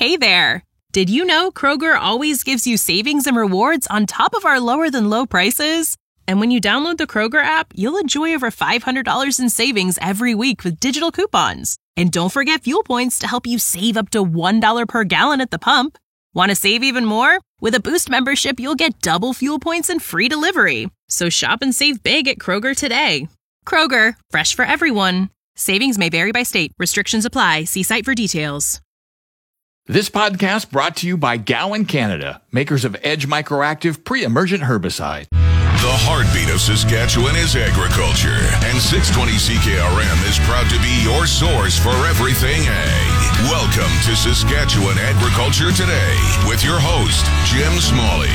Hey there! Did you know Kroger always gives you savings and rewards on top of our lower-than-low prices? And when you download the Kroger app, you'll enjoy over $500 in savings every week with digital coupons. And don't forget fuel points to help you save up to $1 per gallon at the pump. Want to save even more? With a Boost membership, you'll get double fuel points and free delivery. So shop and save big at Kroger today. Kroger, fresh for everyone. Savings may vary by state. Restrictions apply. See site for details. This podcast brought to you by Gowan Canada, makers of Edge Microactive pre-emergent herbicide. The heartbeat of Saskatchewan is agriculture, and 620 CKRM is proud to be your source for everything ag. Welcome to Saskatchewan Agriculture Today with your host, Jim Smalley.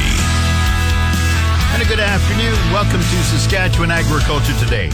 And a good afternoon. Welcome to Saskatchewan Agriculture Today.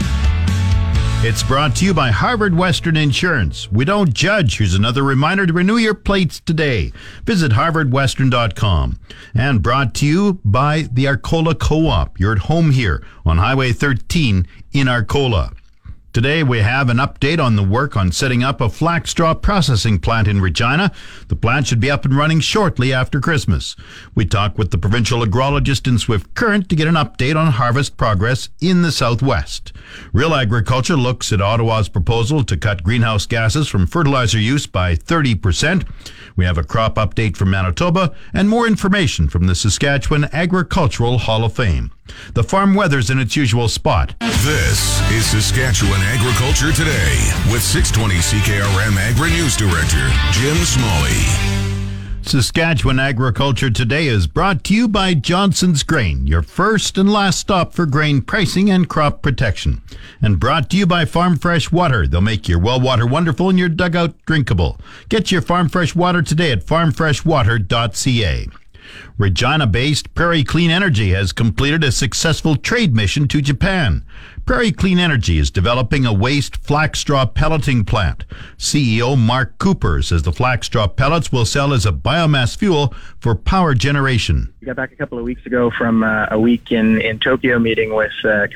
It's brought to you by Harvard Western Insurance. We don't judge. Here's another reminder to renew your plates today. Visit harvardwestern.com. And brought to you by the Arcola Co-op. You're at home here on Highway 13 in Arcola. Today we have an update on the work on setting up a flax straw processing plant in Regina. The plant should be up and running shortly after Christmas. We talk with the provincial agrologist in Swift Current to get an update on harvest progress in the southwest. Real Agriculture looks at Ottawa's proposal to cut greenhouse gases from fertilizer use by 30%. We have a crop update from Manitoba and more information from the Saskatchewan Agricultural Hall of Fame. The farm weather's in its usual spot. This is Saskatchewan Agriculture Today with 620 CKRM Agri-News Director Jim Smalley. Saskatchewan Agriculture Today is brought to you by Johnson's Grain, your first and last stop for grain pricing and crop protection. And brought to you by Farm Fresh Water. They'll make your well water wonderful and your dugout drinkable. Get your Farm Fresh Water today at farmfreshwater.ca. Regina-based Prairie Clean Energy has completed a successful trade mission to Japan. Prairie Clean Energy is developing a waste flax straw pelleting plant. CEO Mark Cooper says the flax straw pellets will sell as a biomass fuel for power generation. We got back a couple of weeks ago from a week in Tokyo meeting with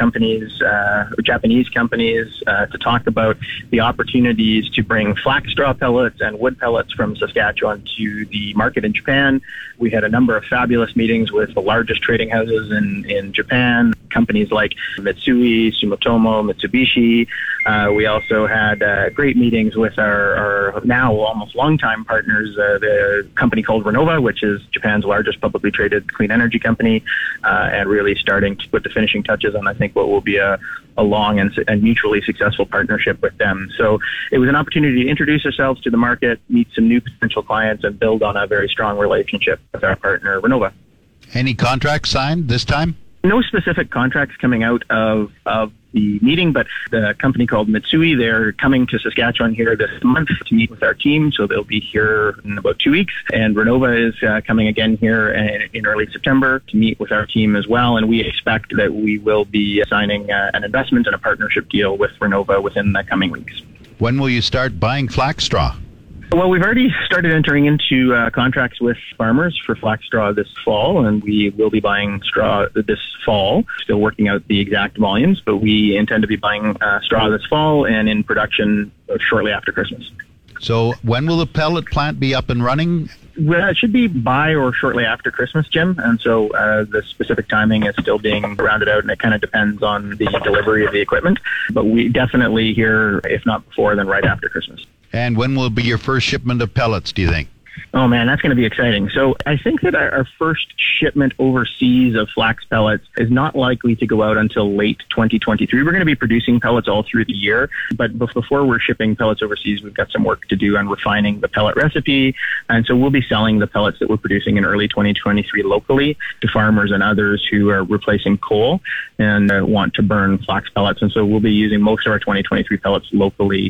Japanese companies to talk about the opportunities to bring flax straw pellets and wood pellets from Saskatchewan to the market in Japan. We had a number of fabulous meetings with the largest trading houses in Japan, companies like Mitsui, Sumitomo, Mitsubishi. We also had great meetings with our now almost longtime partners, the company called Renova, which is Japan's largest publicly traded clean energy company, and really starting to put the finishing touches on, I think, what will be a long and mutually successful partnership with them. So it was an opportunity to introduce ourselves to the market, meet some new potential clients, and build on a very strong relationship with our partner, Renova. Any contracts signed this time? No specific contracts coming out of the meeting, but the company called Mitsui, they're coming to Saskatchewan here this month to meet with our team, so they'll be here in about 2 weeks. And Renova is coming again here in early September to meet with our team as well, and we expect that we will be signing an investment and a partnership deal with Renova within the coming weeks. When will you start buying flax straw? Well, we've already started entering into contracts with farmers for flax straw this fall, and we will be buying straw this fall. Still working out the exact volumes, but we intend to be buying straw this fall and in production shortly after Christmas. So when will the pellet plant be up and running? Well, it should be by or shortly after Christmas, Jim, and so the specific timing is still being rounded out, and it kind of depends on the delivery of the equipment. But we definitely here, if not before, then right after Christmas. And when will be your first shipment of pellets, do you think? Oh, man, that's going to be exciting. So I think that our first shipment overseas of flax pellets is not likely to go out until late 2023. We're going to be producing pellets all through the year, but before we're shipping pellets overseas, we've got some work to do on refining the pellet recipe. And so we'll be selling the pellets that we're producing in early 2023 locally to farmers and others who are replacing coal and want to burn flax pellets. And so we'll be using most of our 2023 pellets locally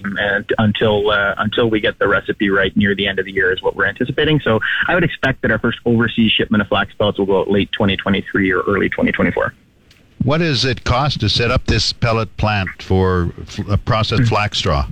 until we get the recipe right near the end of the year is what we're anticipating. So I would expect that our first overseas shipment of flax pellets will go out late 2023 or early 2024. What does it cost to set up this pellet plant for processed flax straw?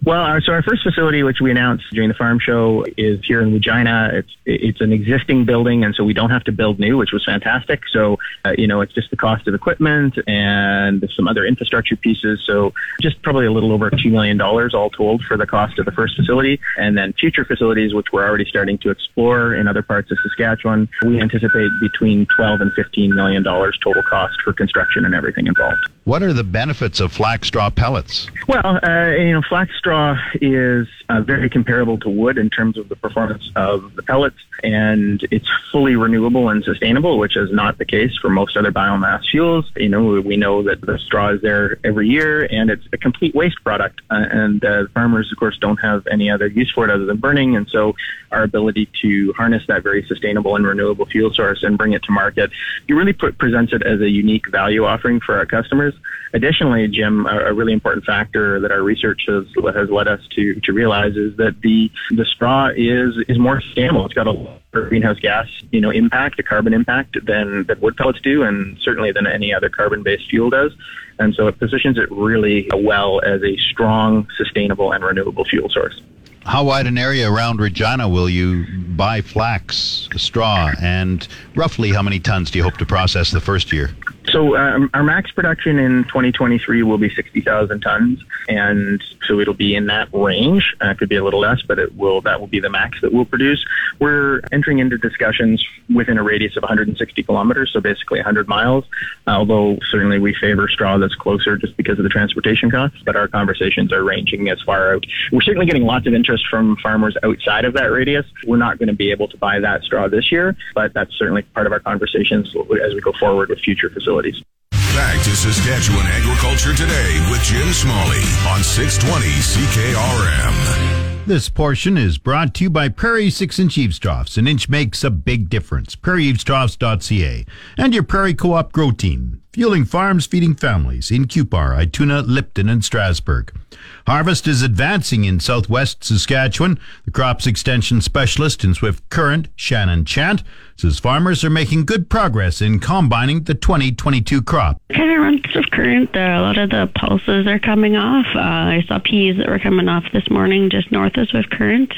Well, so our first facility, which we announced during the farm show, is here in Regina. It's an existing building, and so we don't have to build new, which was fantastic. So, it's just the cost of equipment and some other infrastructure pieces. So just probably a little over $2 million all told for the cost of the first facility. And then future facilities, which we're already starting to explore in other parts of Saskatchewan, we anticipate between $12 and $15 million total cost for construction and everything involved. What are the benefits of flax straw pellets? Well, flax straw is very comparable to wood in terms of the performance of the pellets, and it's fully renewable and sustainable, which is not the case for most other biomass fuels. We know that the straw is there every year, and it's a complete waste product, and farmers, of course, don't have any other use for it other than burning, and so our ability to harness that very sustainable and renewable fuel source and bring it to market, it really presents it as a unique value offering for our customers. Additionally, Jim, a really important factor that our research has led us to realize is that the straw is more sustainable. It's got a lower greenhouse gas, impact, a carbon impact than wood pellets do, and certainly than any other carbon-based fuel does. And so it positions it really well as a strong, sustainable, and renewable fuel source. How wide an area around Regina will you buy flax straw, and roughly how many tons do you hope to process the first year? So our max production in 2023 will be 60,000 tons, and so it'll be in that range. It could be a little less, but that will be the max that we'll produce. We're entering into discussions within a radius of 160 kilometers, so basically 100 miles, although certainly we favor straw that's closer just because of the transportation costs, but our conversations are ranging as far out. We're certainly getting lots of interest from farmers outside of that radius. We're not going to be able to buy that straw this year, but that's certainly part of our conversations as we go forward with future facilities. Back to Saskatchewan Agriculture Today with Jim Smalley on 620 CKRM. This portion is brought to you by Prairie 6-inch eaves-troughs. An inch makes a big difference. PrairieEavesTroughs.ca and your Prairie Co-op Grow Team. Fueling farms, feeding families in Cupar, Ituna, Lipton, and Strasbourg. Harvest is advancing in southwest Saskatchewan. The crops extension specialist in Swift Current, Shannon Chant, says farmers are making good progress in combining the 2022 crop. Kind of runs Swift Current. A lot of the pulses are coming off. I saw peas that were coming off this morning just north of Swift Current.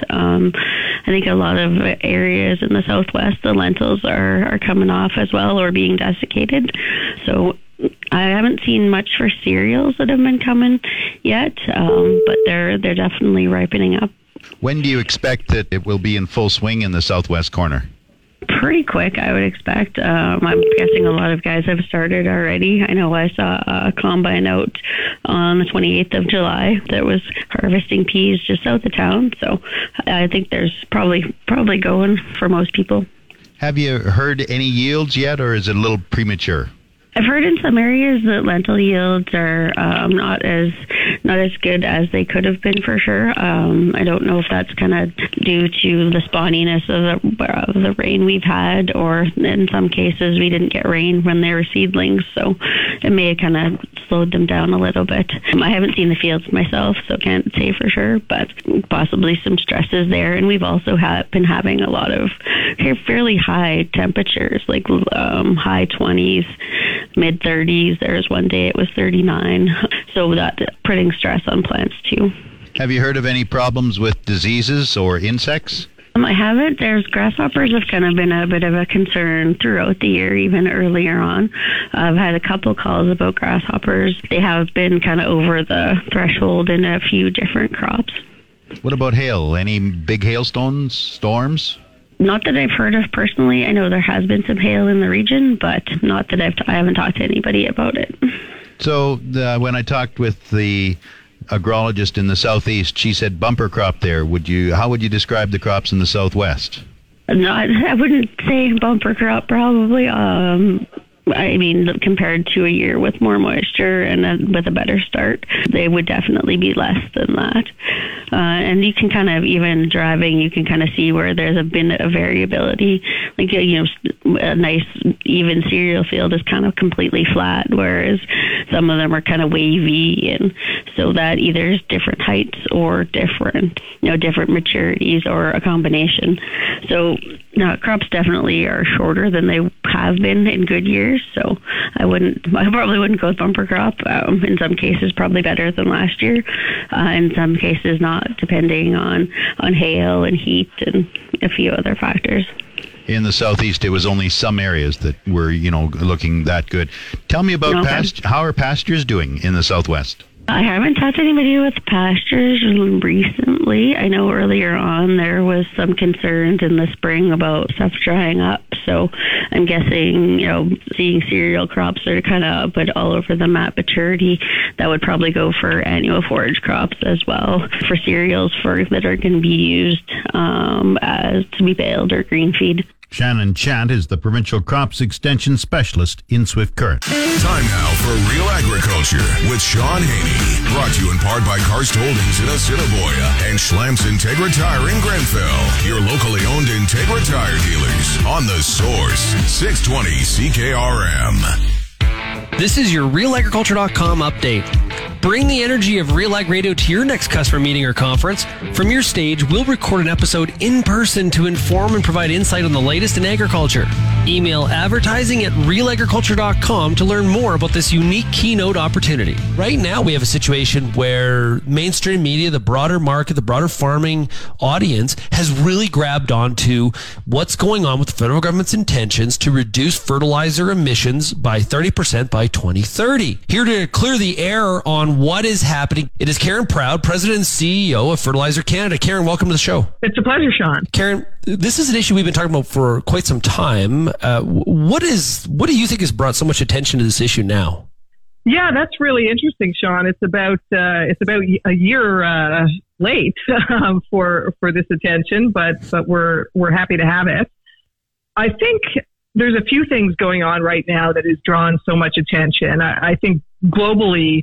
I think a lot of areas in the southwest, the lentils are coming off as well or being desiccated. So I haven't seen much for cereals that have been coming yet, but they're definitely ripening up. When do you expect that it will be in full swing in the southwest corner? Pretty quick, I would expect. I'm guessing a lot of guys have started already. I know I saw a combine out on the 28th of July that was harvesting peas just south of town. So I think there's probably going for most people. Have you heard any yields yet, or is it a little premature? I've heard in some areas that lentil yields are not as good as they could have been for sure. I don't know if that's kind of due to the spawniness of the rain we've had, or in some cases we didn't get rain when they were seedlings, so it may have kind of slowed them down a little bit. I haven't seen the fields myself, so can't say for sure, but possibly some stresses there. And we've also been having a lot of fairly high temperatures, like high 20s. Mid-30s. There's one day it was 39. So that's putting stress on plants too. Have you heard of any problems with diseases or insects? I haven't. There's grasshoppers have kind of been a bit of a concern throughout the year, even earlier on. I've had a couple calls about grasshoppers. They have been kind of over the threshold in a few different crops. What about hail? Any big hailstones, storms? Not that I've heard of personally. I know there has been some hail in the region, but not that I haven't talked to anybody about it. So when I talked with the agrologist in the southeast, she said bumper crop there. How would you describe the crops in the southwest? No, I wouldn't say bumper crop probably. I mean, compared to a year with more moisture and with a better start, they would definitely be less than that. And you can kind of, even driving, you can kind of see where there's been a variability. Like, a nice even cereal field is kind of completely flat, whereas some of them are kind of wavy, and so that either is different heights or different maturities or a combination. So crops definitely are shorter than they have been in good years. So I probably wouldn't go with bumper crop. In some cases, probably better than last year. In some cases, not, depending on hail and heat and a few other factors. In the southeast, it was only some areas that were, looking that good. Tell me about how are pastures doing in the southwest? I haven't talked to anybody with pastures recently. I know earlier on there was some concerns in the spring about stuff drying up. So I'm guessing, seeing cereal crops that are kind of put all over them at maturity, that would probably go for annual forage crops as well. For cereals that are going to be used as to be baled or green feed. Shannon Chant is the Provincial Crops Extension Specialist in Swift Current. Time now for Real Agriculture with Sean Haney. Brought to you in part by Karst Holdings in Assiniboia and Schlamps Integra Tire in Grenfell. Your locally owned Integra Tire dealers on The Source, 620 CKRM. This is your RealAgriculture.com update. Bring the energy of Real Ag Radio to your next customer meeting or conference. From your stage, we'll record an episode in person to inform and provide insight on the latest in agriculture. Email advertising@realagriculture.com to learn more about this unique keynote opportunity. Right now, we have a situation where mainstream media, the broader market, the broader farming audience has really grabbed onto what's going on with the federal government's intentions to reduce fertilizer emissions by 30% by 2030. Here to clear the air on what is happening, it is Karen Proud, President and CEO of Fertilizer Canada. Karen, welcome to the show. It's a pleasure, Sean. Karen, this is an issue we've been talking about for quite some time. What do you think has brought so much attention to this issue now? Yeah, that's really interesting, Sean. It's about a year late for this attention, but we're happy to have it. I think there's a few things going on right now that has drawn so much attention. I think globally,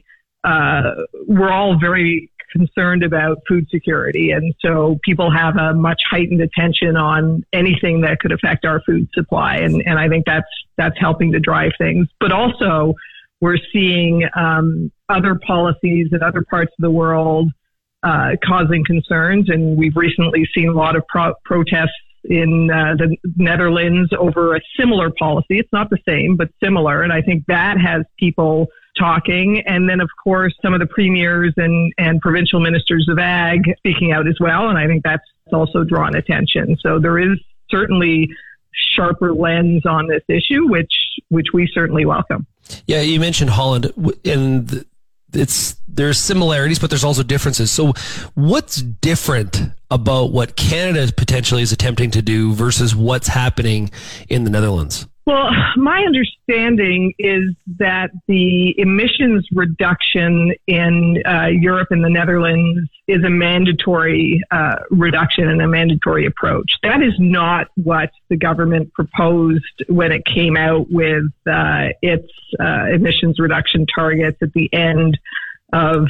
we're all very concerned about food security. And so people have a much heightened attention on anything that could affect our food supply. And I think that's helping to drive things. But also we're seeing other policies in other parts of the world causing concerns. And we've recently seen a lot of protests in the Netherlands over a similar policy. It's not the same, but similar. And I think that has people talking. And then, of course, some of the premiers and provincial ministers of ag speaking out as well. And I think that's also drawn attention. So there is certainly sharper lens on this issue, which we certainly welcome. Yeah, you mentioned Holland, and there's similarities, but there's also differences. So what's different about what Canada potentially is attempting to do versus what's happening in the Netherlands? Well, my understanding is that the emissions reduction in Europe and the Netherlands is a mandatory reduction and a mandatory approach. That is not what the government proposed when it came out with its emissions reduction targets at the end of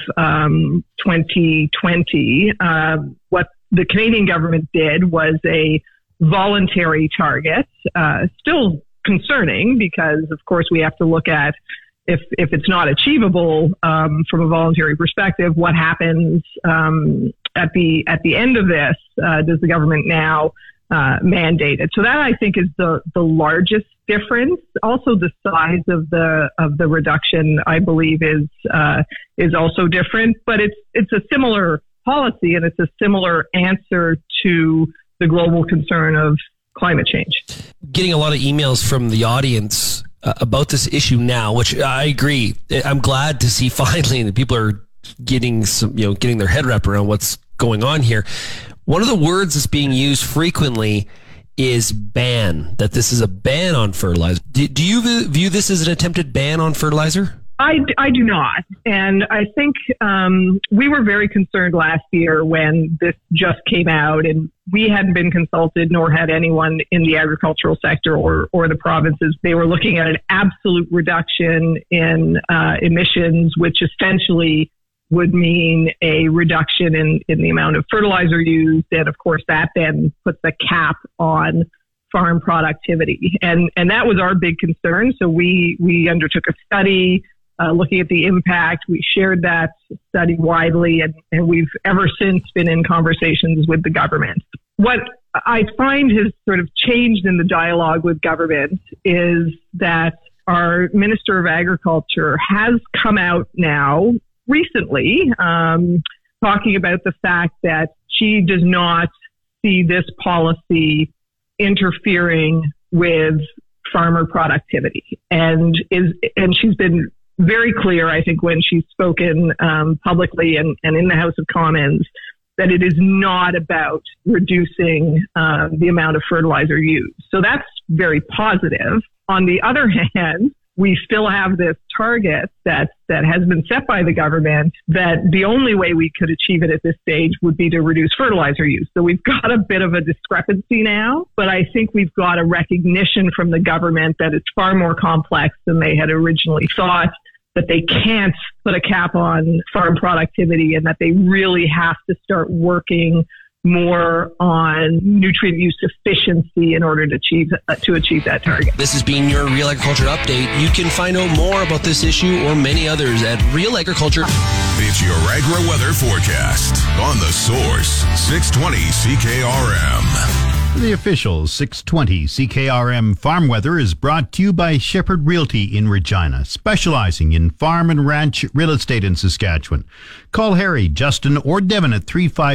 2020. What the Canadian government did was a voluntary target, still concerning because, of course, we have to look at if it's not achievable from a voluntary perspective, what happens at the end of this? Does the government now mandate it? So that, I think, is the largest difference. Also, the size of the reduction, I believe, is also different. But it's a similar policy and it's a similar answer to the global concern of climate change. Getting a lot of emails from the audience about this issue now, which I agree. I'm glad to see finally that people are getting their head wrapped around what's going on here. One of the words that's being used frequently is ban, that this is a ban on fertilizer. Do you view this as an attempted ban on fertilizer? I do not. And I think we were very concerned last year when this just came out, and we hadn't been consulted, nor had anyone in the agricultural sector or the provinces. They were looking at an absolute reduction in emissions, which essentially would mean a reduction in the amount of fertilizer used. And of course, that then puts a cap on farm productivity. And that was our big concern. So we undertook a study looking at the impact. We shared that study widely, and we've ever since been in conversations with the government. What I find has sort of changed in the dialogue with government is that our Minister of Agriculture has come out now recently talking about the fact that she does not see this policy interfering with farmer productivity, and she's been very clear, I think, when she's spoken publicly and in the House of Commons, that it is not about reducing the amount of fertilizer used. So that's very positive. On the other hand, we still have this target that has been set by the government that the only way we could achieve it at this stage would be to reduce fertilizer use. So we've got a bit of a discrepancy now, but I think we've got a recognition from the government that it's far more complex than they had originally thought, that they can't put a cap on farm productivity, and that they really have to start working more on nutrient use efficiency in order to achieve that target. This has been your Real Agriculture Update. You can find out more about this issue or many others at Real Agriculture. It's your agri-weather forecast on The Source, 620 CKRM. The official 620 CKRM Farm Weather is brought to you by Shepherd Realty in Regina, specializing in farm and ranch real estate in Saskatchewan. Call Harry, Justin, or Devin at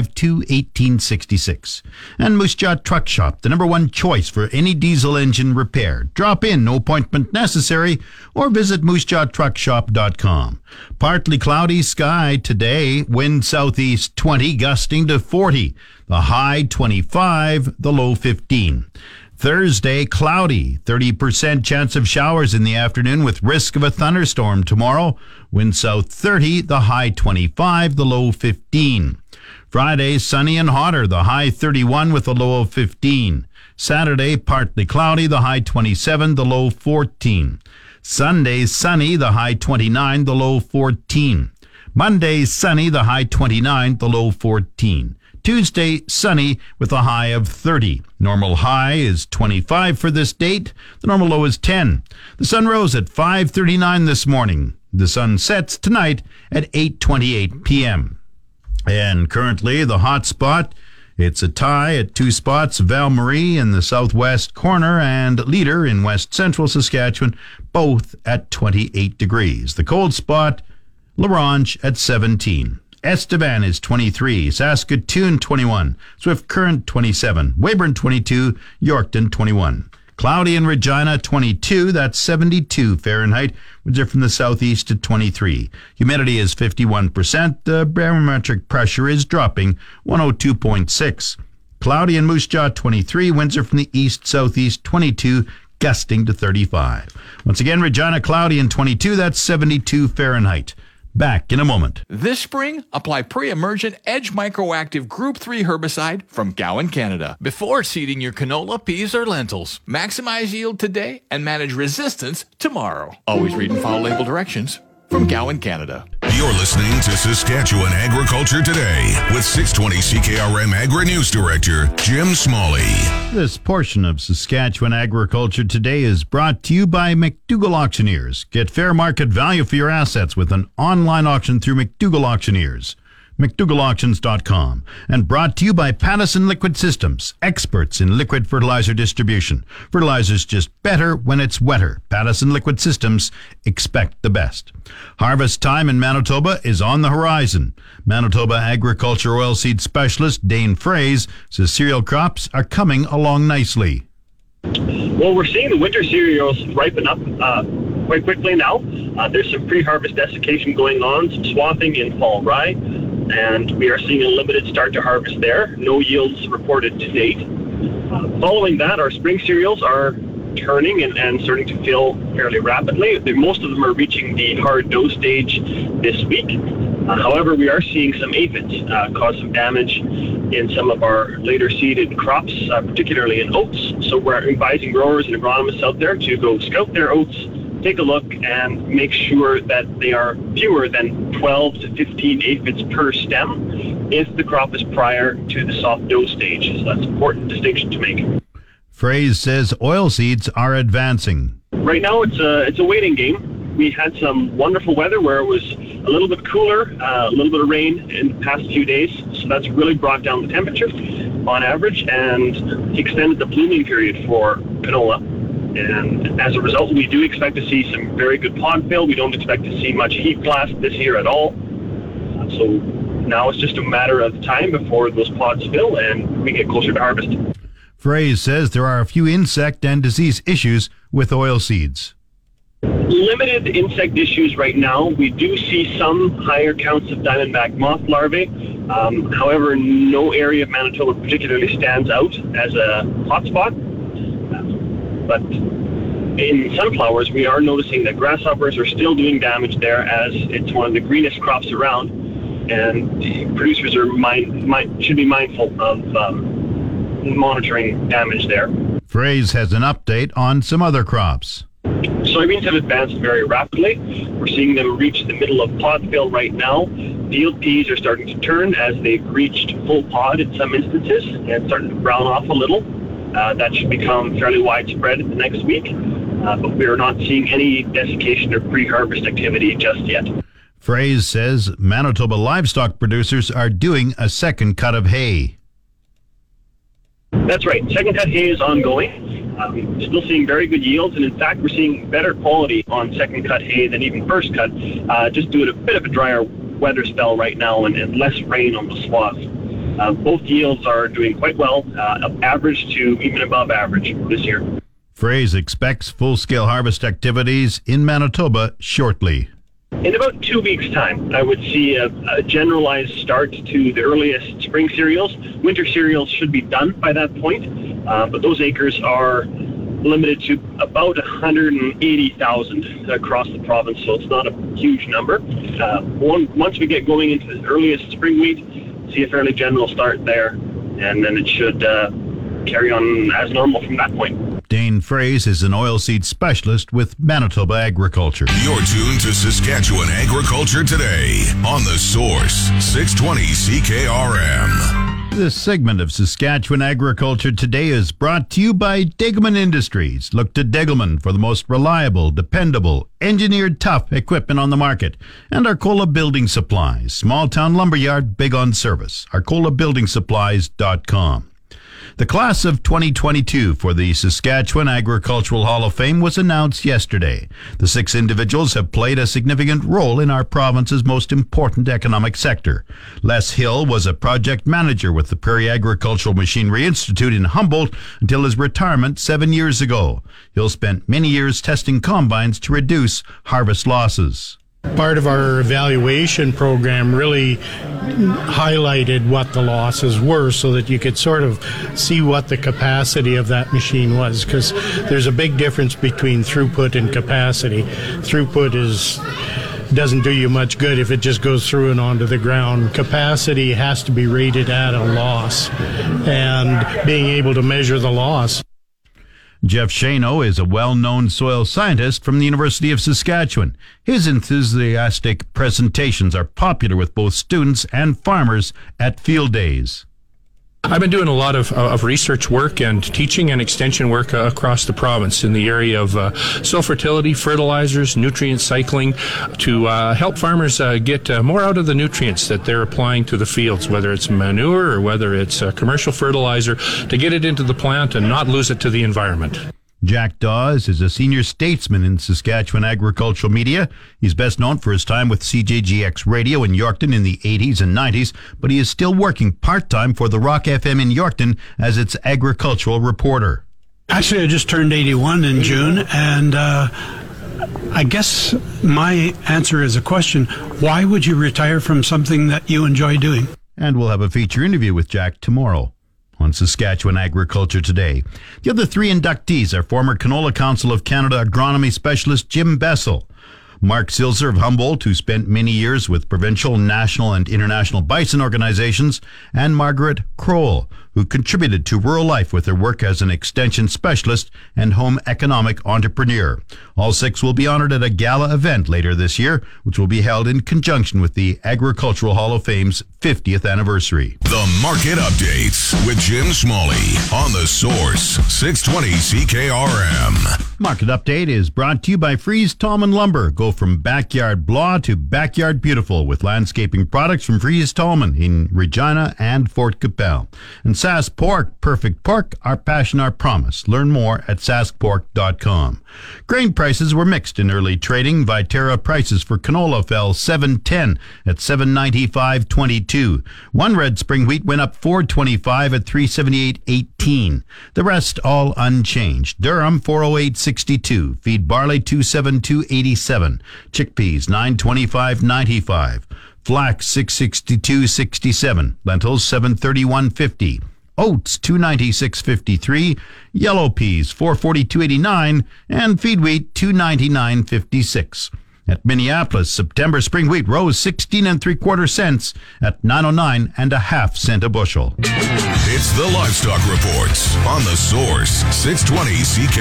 352-1866. And Moose Jaw Truck Shop, the #1 choice for any diesel engine repair. Drop in, no appointment necessary, or visit moosejawtruckshop.com. Partly cloudy sky today, wind southeast 20, gusting to 40. The high 25, the low 15. Thursday, cloudy, 30% chance of showers in the afternoon with risk of a thunderstorm tomorrow. Wind south 30, the high 25, the low 15. Friday, sunny and hotter, the high 31 with a low of 15. Saturday, partly cloudy, the high 27, the low 14. Sunday, sunny, the high 29, the low 14. Monday, sunny, the high 29, the low 14. Tuesday, sunny with a high of 30. Normal high is 25 for this date. The normal low is 10. The sun rose at 5:39 this morning. The sun sets tonight at 8:28 p.m. And currently the hot spot, it's a tie at 2 spots, Val-Marie in the southwest corner and Leader in west central Saskatchewan, both at 28 degrees. The cold spot, La Ronge at 17. Estevan is 23, Saskatoon 21, Swift Current 27, Weyburn 22, Yorkton 21. Cloudy in Regina 22, that's 72 Fahrenheit. Winds are from the southeast at 23. Humidity is 51%. The barometric pressure is dropping 102.6. Cloudy in Moose Jaw 23, winds are from the east-southeast 22, gusting to 35. Once again, Regina cloudy and 22, that's 72 Fahrenheit. Back in a moment. This spring, apply pre-emergent Edge Microactive Group 3 herbicide from Gowan, Canada, before seeding your canola, peas, or lentils. Maximize yield today and manage resistance tomorrow. Always read and follow label directions from Gowan, Canada. You're listening to Saskatchewan Agriculture Today with 620 CKRM Agri-News Director Jim Smalley. This portion of Saskatchewan Agriculture Today is brought to you by McDougall Auctioneers. Get fair market value for your assets with an online auction through McDougall Auctioneers. McDougallAuctions.com. And brought to you by Pattison Liquid Systems, experts in liquid fertilizer distribution. Fertilizer's just better when it's wetter. Pattison Liquid Systems, expect the best. Harvest time in Manitoba is on the horizon. Manitoba Agriculture Oilseed Specialist Dane Fraze says cereal crops are coming along nicely. Well, we're seeing the winter cereals ripen up quite quickly now. There's some pre-harvest desiccation going on, some swathing in fall rye, and we are seeing a limited start to harvest there. No yields reported to date. Following that, our spring cereals are turning and starting to fill fairly rapidly. Most of them are reaching the hard dough stage this week. However, we are seeing some aphids cause some damage in some of our later seeded crops, particularly in oats. So we're advising growers and agronomists out there to go scout their oats, take a look, and make sure that they are fewer than 12 to 15 aphids per stem if the crop is prior to the soft dough stage. So that's an important distinction to make. Fraze says oilseeds are advancing. Right now, it's a waiting game. We had some wonderful weather where it was a little bit cooler, a little bit of rain in the past few days, so that's really brought down the temperature. on average, and extended the blooming period for canola. And as a result, we do expect to see some very good pod fill. We don't expect to see much heat blast this year at all. So now it's just a matter of time before those pods fill and we get closer to harvest. Fraze says there are a few insect and disease issues with oilseeds. Limited insect issues right now. We do see some higher counts of diamondback moth larvae. However, no area of Manitoba particularly stands out as a hotspot. But in sunflowers, we are noticing that grasshoppers are still doing damage there, as it's one of the greenest crops around, and producers are should be mindful of monitoring damage there. Fraze has an update on some other crops. Soybeans have advanced very rapidly. We're seeing them reach the middle of pod fill right now. Field peas are starting to turn as they've reached full pod in some instances and starting to brown off a little. That should become fairly widespread in the next week, but we are not seeing any desiccation or pre-harvest activity just yet. Fraze says Manitoba livestock producers are doing a second cut of hay. That's right. Second cut hay is ongoing. Still seeing very good yields, and in fact, we're seeing better quality on second cut hay than even first cut, just due to a bit of a drier weather spell right now and less rain on the swaths. Both yields are doing quite well, average to even above average this year. Fraze expects full-scale harvest activities in Manitoba shortly. In about 2 weeks' time, I would see a generalized start to the earliest spring cereals. Winter cereals should be done by that point, but those acres are limited to about 180,000 across the province, so it's not a huge number. Once we get going into the earliest spring wheat, see a fairly general start there, and then it should carry on as normal from that point. Dane Fraze is an oilseed specialist with Manitoba Agriculture. You're tuned to Saskatchewan Agriculture Today on The Source, 620 CKRM. This segment of Saskatchewan Agriculture Today is brought to you by Degelman Industries. Look to Degelman for the most reliable, dependable, engineered tough equipment on the market. And Arcola Building Supplies, small town lumberyard, big on service. ArcolaBuildingSupplies.com. The class of 2022 for the Saskatchewan Agricultural Hall of Fame was announced yesterday. The 6 individuals have played a significant role in our province's most important economic sector. Les Hill was a project manager with the Prairie Agricultural Machinery Institute in Humboldt until his retirement 7 years ago. Hill spent many years testing combines to reduce harvest losses. Part of our evaluation program really highlighted what the losses were so that you could sort of see what the capacity of that machine was, because there's a big difference between throughput and capacity. Throughput doesn't do you much good if it just goes through and onto the ground. Capacity has to be rated at a loss, and being able to measure the loss. Jeff Shano is a well-known soil scientist from the University of Saskatchewan. His enthusiastic presentations are popular with both students and farmers at field days. I've been doing a lot of research work and teaching and extension work across the province in the area of soil fertility, fertilizers, nutrient cycling, to help farmers get more out of the nutrients that they're applying to the fields, whether it's manure or whether it's commercial fertilizer, to get it into the plant and not lose it to the environment. Jack Dawes is a senior statesman in Saskatchewan agricultural media. He's best known for his time with CJGX Radio in Yorkton in the 80s and 90s, but he is still working part-time for the Rock FM in Yorkton as its agricultural reporter. Actually, I just turned 81 in June, and I guess my answer is a question. Why would you retire from something that you enjoy doing? And we'll have a feature interview with Jack tomorrow on Saskatchewan Agriculture Today. The other 3 inductees are former Canola Council of Canada agronomy specialist Jim Bessel, Mark Silzer of Humboldt, who spent many years with provincial, national, and international bison organizations, and Margaret Kroll, who contributed to rural life with her work as an extension specialist and home economic entrepreneur. All 6 will be honored at a gala event later this year, which will be held in conjunction with the Agricultural Hall of Fame's 50th anniversary. The Market Updates with Jim Smalley on The Source, 620 CKRM. Market Update is brought to you by Fries Tallman Lumber. Go from backyard blah to backyard beautiful with landscaping products from Fries Tallman in Regina and Fort Capel. And Sask Pork, perfect pork, our passion, our promise. Learn more at saskpork.com. Grain prices were mixed in early trading. Viterra prices for canola fell $7.10 at $7.95.22. One red spring wheat went up $4.25 at $3.78.18. The rest all unchanged. Durham $4.08.62. Feed barley $2.72.87. Chickpeas $9.25.95. Flax $6.62.67. Lentils $7.31.50. Oats $2.96.53. Yellow peas $4.42.89. And feed wheat $2.99.56. At Minneapolis, September spring wheat rose 16 3/4 cents at 9.09 1/2 cents a bushel. It's the Livestock Reports on The Source, 620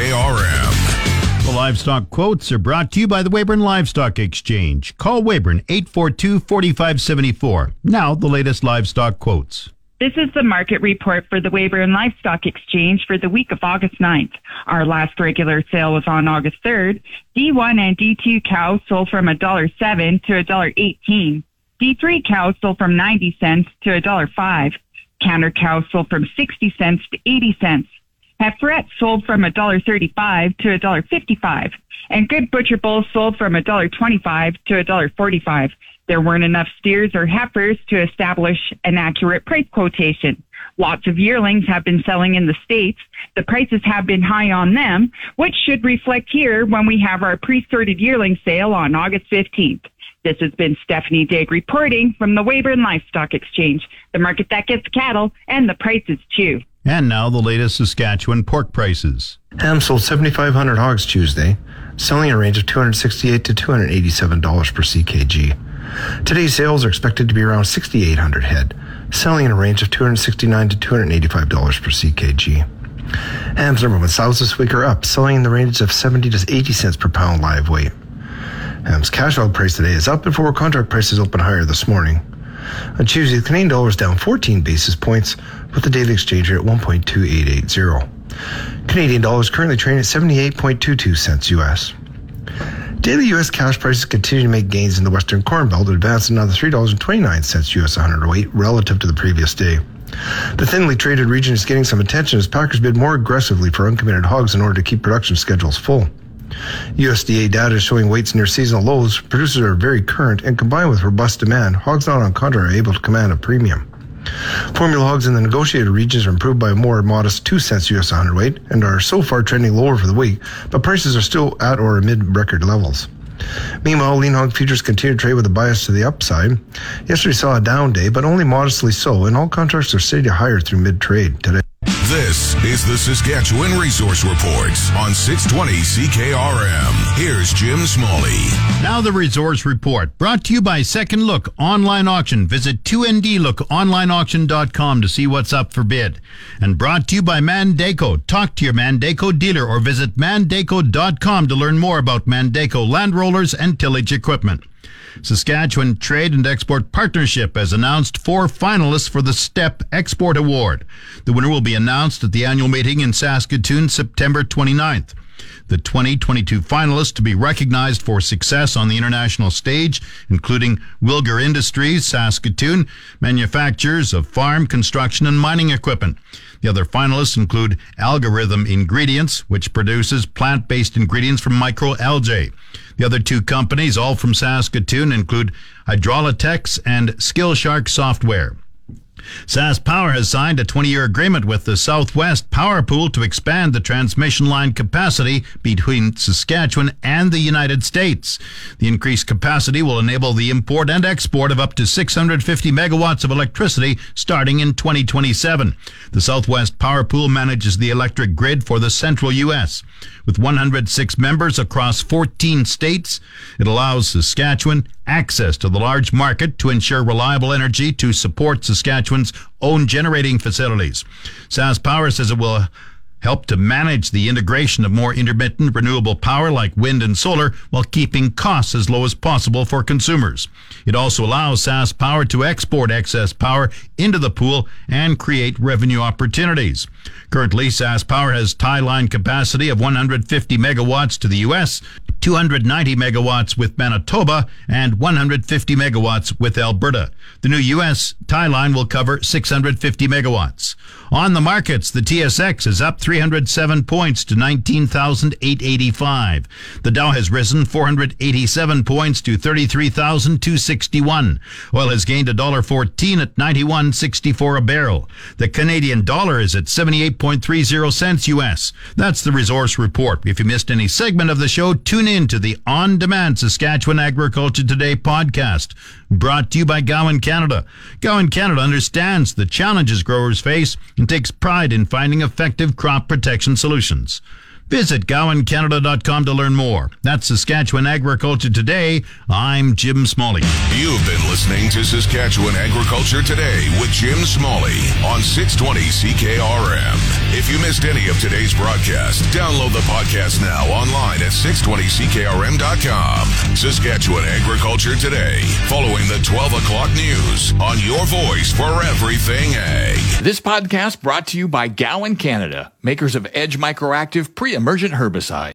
CKRM. The livestock quotes are brought to you by the Weyburn Livestock Exchange. Call Weyburn 842-4574. Now, the latest livestock quotes. This is the market report for the Weyburn Livestock Exchange for the week of August 9th. Our last regular sale was on August 3rd. D1 and D2 cows sold from $1.07 to $1.18. D3 cows sold from 90 cents to $1.05. Canner cows sold from 60 cents to 80 cents. Heiferettes sold from $1.35 to $1.55. And good butcher bulls sold from $1.25 to $1.45. There weren't enough steers or heifers to establish an accurate price quotation. Lots of yearlings have been selling in the States. The prices have been high on them, which should reflect here when we have our pre-sorted yearling sale on August 15th. This has been Stephanie Digg reporting from the Weyburn Livestock Exchange, the market that gets cattle and the prices too. And now the latest Saskatchewan pork prices. Ham sold 7,500 hogs Tuesday, selling a range of $268 to $287 per CKG. Today's sales are expected to be around 6,800 head, selling in a range of $269 to $285 per CKG. Hams number 1 sows this week are up, selling in the range of 70 to 80 cents per pound live weight. Ham's cash hog price today is up, and forward contract prices open higher this morning. On Tuesday, the Canadian dollar is down 14 basis points, with the daily exchange rate at 1.2880. Canadian dollar is currently trading at 78.22 cents U.S. Daily U.S. cash prices continue to make gains in the Western Corn Belt, advancing another $3.29 U.S. a hundredweight relative to the previous day. The thinly traded region is getting some attention as packers bid more aggressively for uncommitted hogs in order to keep production schedules full. USDA data is showing weights near seasonal lows. Producers are very current, and combined with robust demand, hogs not on contract are able to command a premium. Formula hogs in the negotiated regions are improved by a more modest 2 cents U.S. a hundredweight and are so far trending lower for the week, but prices are still at or amid record levels. Meanwhile, lean hog futures continue to trade with a bias to the upside. Yesterday saw a down day, but only modestly so, and all contracts are steady higher through mid-trade today. This is the Saskatchewan Resource Report on 620 CKRM. Here's Jim Smalley. Now the Resource Report, brought to you by Second Look Online Auction. Visit 2ndlookonlineauction.com to see what's up for bid. And brought to you by Mandaco. Talk to your Mandaco dealer or visit mandaco.com to learn more about Mandaco land rollers and tillage equipment. Saskatchewan Trade and Export Partnership has announced 4 finalists for the STEP Export Award. The winner will be announced at the annual meeting in Saskatoon, September 29th. The 2022 finalists to be recognized for success on the international stage, including Wilger Industries, Saskatoon, manufacturers of farm, construction, and mining equipment. The other finalists include Algorithm Ingredients, which produces plant-based ingredients from microalgae. The other 2 companies, all from Saskatoon, include Hydraulitex and Skillshark Software. SaskPower has signed a 20-year agreement with the Southwest Power Pool to expand the transmission line capacity between Saskatchewan and the United States. The increased capacity will enable the import and export of up to 650 megawatts of electricity starting in 2027. The Southwest Power Pool manages the electric grid for the central U.S. With 106 members across 14 states, it allows Saskatchewan access to the large market to ensure reliable energy to support Saskatchewan's own generating facilities. SaskPower says it will help to manage the integration of more intermittent renewable power like wind and solar while keeping costs as low as possible for consumers. It also allows SaskPower to export excess power into the pool and create revenue opportunities. Currently, SaskPower has tie line capacity of 150 megawatts to the U.S., 290 megawatts with Manitoba, and 150 megawatts with Alberta. The new U.S. tie line will cover 650 megawatts. On the markets, the TSX is up 307 points to 19,885. The Dow has risen 487 points to 33,261. Oil has gained $1.14 at 91.64 a barrel. The Canadian dollar is at 78.30 cents U.S. That's the Resource Report. If you missed any segment of the show, tune in to the on-demand Saskatchewan Agriculture Today podcast, brought to you by Gowan Canada. Gowan Canada understands the challenges growers face and takes pride in finding effective crop protection solutions. Visit GowanCanada.com to learn more. That's Saskatchewan Agriculture Today. I'm Jim Smalley. You've been listening to Saskatchewan Agriculture Today with Jim Smalley on 620 CKRM. If you missed any of today's broadcast, download the podcast now online at 620CKRM.com. Saskatchewan Agriculture Today, following the 12 o'clock news on your voice for everything ag. This podcast brought to you by Gowan Canada, makers of Edge Microactive Pre-Emergent Herbicide.